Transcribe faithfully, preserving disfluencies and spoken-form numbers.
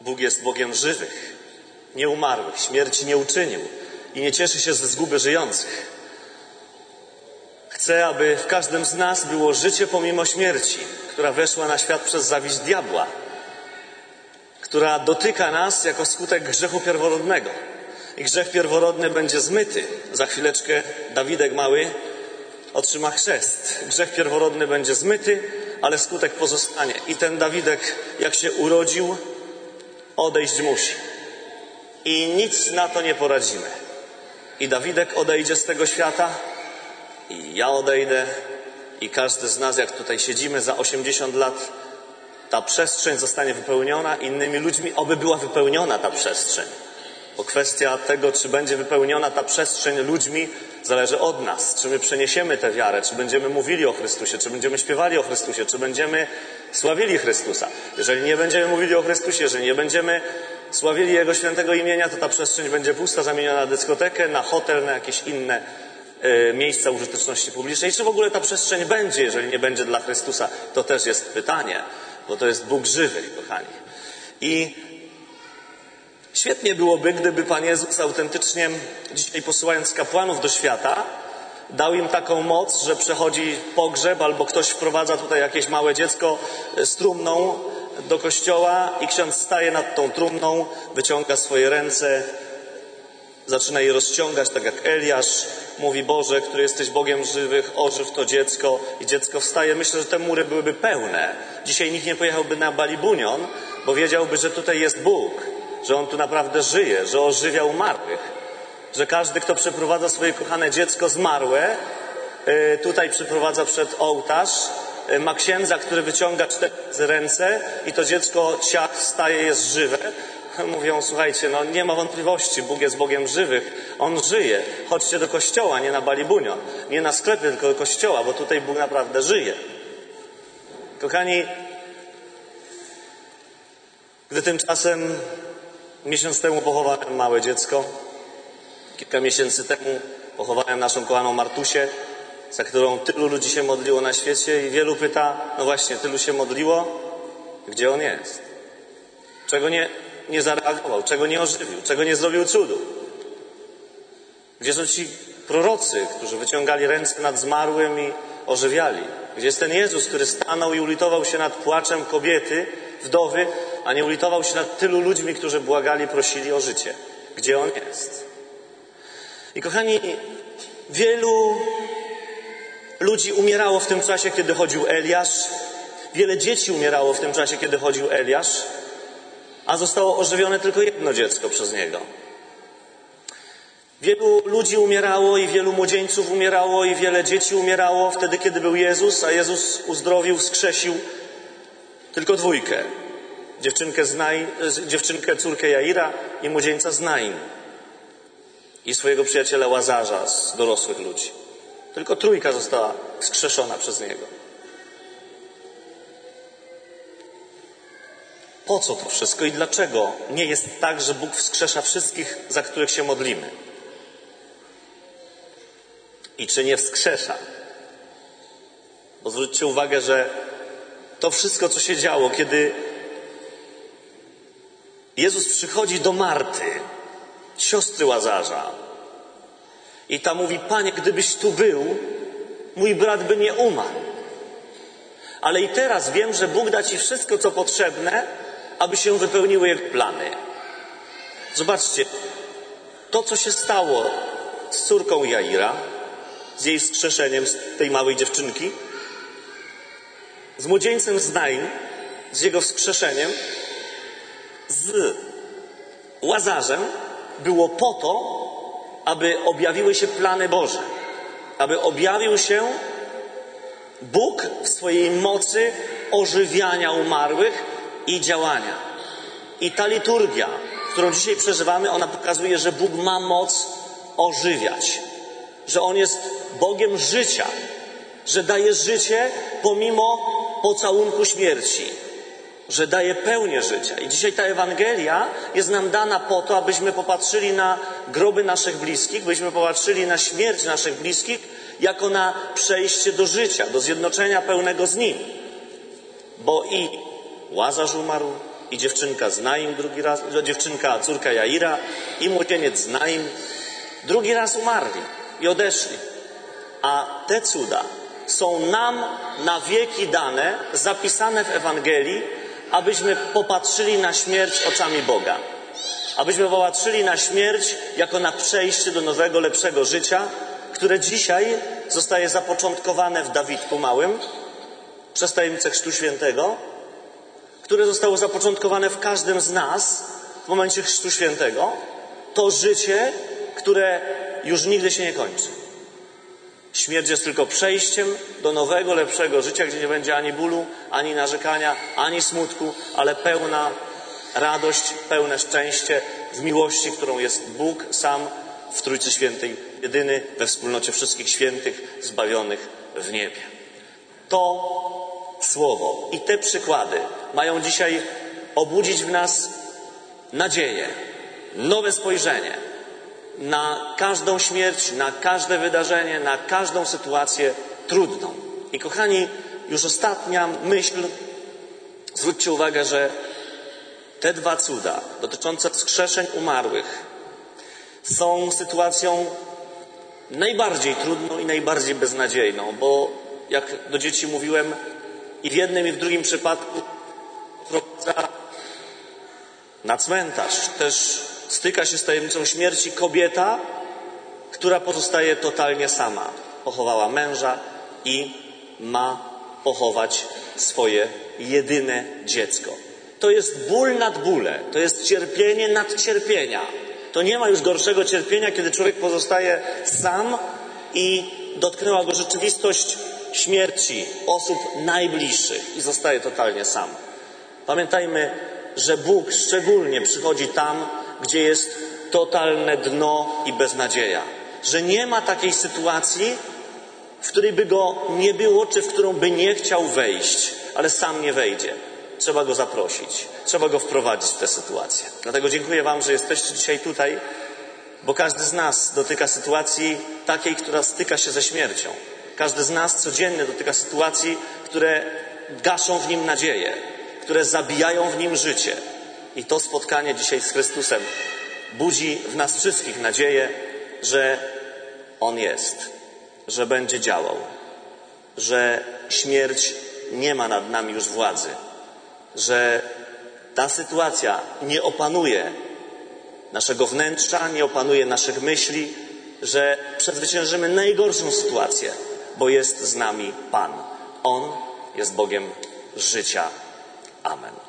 Bóg jest Bogiem żywych, nieumarłych, śmierci nie uczynił i nie cieszy się ze zguby żyjących. Chce, aby w każdym z nas było życie pomimo śmierci, która weszła na świat przez zawiść diabła, która dotyka nas jako skutek grzechu pierworodnego. I grzech pierworodny będzie zmyty. Za chwileczkę Dawidek mały otrzyma chrzest. Grzech pierworodny będzie zmyty, ale skutek pozostanie. I ten Dawidek, jak się urodził, odejść musi. I nic na to nie poradzimy. I Dawidek odejdzie z tego świata, i ja odejdę, i każdy z nas, jak tutaj siedzimy za osiemdziesiąt lat, ta przestrzeń zostanie wypełniona innymi ludźmi, oby była wypełniona ta przestrzeń. Bo kwestia tego, czy będzie wypełniona ta przestrzeń ludźmi, zależy od nas. Czy my przeniesiemy tę wiarę, czy będziemy mówili o Chrystusie, czy będziemy śpiewali o Chrystusie, czy będziemy sławili Chrystusa. Jeżeli nie będziemy mówili o Chrystusie, jeżeli nie będziemy sławili Jego świętego imienia, to ta przestrzeń będzie pusta, zamieniona na dyskotekę, na hotel, na jakieś inne y, miejsca użyteczności publicznej. Czy w ogóle ta przestrzeń będzie, jeżeli nie będzie dla Chrystusa? To też jest pytanie, bo to jest Bóg żywych, kochani. I świetnie byłoby, gdyby Pan Jezus autentycznie, dzisiaj posyłając kapłanów do świata, dał im taką moc, że przechodzi pogrzeb albo ktoś wprowadza tutaj jakieś małe dziecko z trumną do kościoła i ksiądz staje nad tą trumną, wyciąga swoje ręce, zaczyna je rozciągać, tak jak Eliasz, mówi: Boże, który jesteś Bogiem żywych, ożyw to dziecko, i dziecko wstaje. Myślę, że te mury byłyby pełne. Dzisiaj nikt nie pojechałby na Balibunion, bo wiedziałby, że tutaj jest Bóg, że On tu naprawdę żyje, że ożywia umarłych, że każdy, kto przeprowadza swoje kochane dziecko zmarłe, tutaj przyprowadza przed ołtarz, ma księdza, który wyciąga cztery ręce i to dziecko ciach wstaje, jest żywe. Mówią: słuchajcie, no nie ma wątpliwości, Bóg jest Bogiem żywych, On żyje. Chodźcie do kościoła, nie na Balibunion, nie na sklepy, tylko do kościoła, bo tutaj Bóg naprawdę żyje. Kochani, gdy tymczasem miesiąc temu pochowałem małe dziecko, kilka miesięcy temu pochowałem naszą kochaną Martusię, za którą tylu ludzi się modliło na świecie, i wielu pyta: no właśnie, tylu się modliło, gdzie On jest? Czego nie, nie zareagował, czego nie ożywił, czego nie zrobił cudu? Gdzie są ci prorocy, którzy wyciągali ręce nad zmarłym i ożywiali? Gdzie jest ten Jezus, który stanął i ulitował się nad płaczem kobiety, wdowy, a nie ulitował się nad tylu ludźmi, którzy błagali, prosili o życie? Gdzie On jest? I kochani, wielu ludzi umierało w tym czasie, kiedy chodził Eliasz. Wiele dzieci umierało w tym czasie, kiedy chodził Eliasz, a zostało ożywione tylko jedno dziecko przez niego. Wielu ludzi umierało i wielu młodzieńców umierało i wiele dzieci umierało wtedy, kiedy był Jezus, a Jezus uzdrowił, wskrzesił tylko dwójkę. Dziewczynkę, Znaj, dziewczynkę córkę Jaira i młodzieńca Znaim. I swojego przyjaciela Łazarza z dorosłych ludzi. Tylko trójka została wskrzeszona przez Niego. Po co to wszystko i dlaczego nie jest tak, że Bóg wskrzesza wszystkich, za których się modlimy? I czy nie wskrzesza? Bo zwróćcie uwagę, że to wszystko, co się działo, kiedy Jezus przychodzi do Marty, siostry Łazarza, i ta mówi: Panie, gdybyś tu był, mój brat by nie umarł. Ale i teraz wiem, że Bóg da ci wszystko, co potrzebne, aby się wypełniły Jego plany. Zobaczcie, to, co się stało z córką Jaira, z jej wskrzeszeniem, z tej małej dziewczynki, z młodzieńcem Znaim, z jego wskrzeszeniem, z Łazarzem, było po to, aby objawiły się plany Boże, aby objawił się Bóg w swojej mocy ożywiania umarłych i działania. I ta liturgia, którą dzisiaj przeżywamy, ona pokazuje, że Bóg ma moc ożywiać, że On jest Bogiem życia, że daje życie pomimo pocałunku śmierci, że daje pełnię życia. I dzisiaj ta Ewangelia jest nam dana po to, abyśmy popatrzyli na groby naszych bliskich, byśmy popatrzyli na śmierć naszych bliskich jako na przejście do życia, do zjednoczenia pełnego z Nim. Bo i Łazarz umarł, i dziewczynka z Naim drugi raz, dziewczynka, córka Jaira i młodzieniec z Naim drugi raz umarli i odeszli. A te cuda są nam na wieki dane, zapisane w Ewangelii, abyśmy popatrzyli na śmierć oczami Boga. Abyśmy popatrzyli na śmierć jako na przejście do nowego, lepszego życia, które dzisiaj zostaje zapoczątkowane w Dawidku Małym przez tajemnicę Chrztu Świętego, które zostało zapoczątkowane w każdym z nas w momencie Chrztu Świętego. To życie, które już nigdy się nie kończy. Śmierć jest tylko przejściem do nowego, lepszego życia, gdzie nie będzie ani bólu, ani narzekania, ani smutku, ale pełna radość, pełne szczęście w miłości, którą jest Bóg sam w Trójcy Świętej, jedyny we wspólnocie wszystkich świętych, zbawionych w niebie. To słowo i te przykłady mają dzisiaj obudzić w nas nadzieję, nowe spojrzenie na każdą śmierć, na każde wydarzenie, na każdą sytuację trudną. I kochani, już ostatnia myśl. Zwróćcie uwagę, że te dwa cuda dotyczące wskrzeszeń umarłych są sytuacją najbardziej trudną i najbardziej beznadziejną, bo jak do dzieci mówiłem, i w jednym i w drugim przypadku prowadza na cmentarz. Też styka się z tajemnicą śmierci kobieta, która pozostaje totalnie sama. Pochowała męża i ma pochować swoje jedyne dziecko. To jest ból nad bóle, to jest cierpienie nad cierpienia. To nie ma już gorszego cierpienia, kiedy człowiek pozostaje sam i dotknęła go rzeczywistość śmierci osób najbliższych i zostaje totalnie sam. Pamiętajmy, że Bóg szczególnie przychodzi tam, gdzie jest totalne dno i beznadzieja. Że nie ma takiej sytuacji, w której by go nie było, czy w którą by nie chciał wejść, ale sam nie wejdzie. Trzeba go zaprosić, trzeba go wprowadzić w tę sytuację. Dlatego dziękuję wam, że jesteście dzisiaj tutaj, bo każdy z nas dotyka sytuacji takiej, która styka się ze śmiercią. Każdy z nas codziennie dotyka sytuacji, które gaszą w nim nadzieję, które zabijają w nim życie. I to spotkanie dzisiaj z Chrystusem budzi w nas wszystkich nadzieję, że On jest, że będzie działał, że śmierć nie ma nad nami już władzy, że ta sytuacja nie opanuje naszego wnętrza, nie opanuje naszych myśli, że przezwyciężymy najgorszą sytuację, bo jest z nami Pan. On jest Bogiem życia. Amen.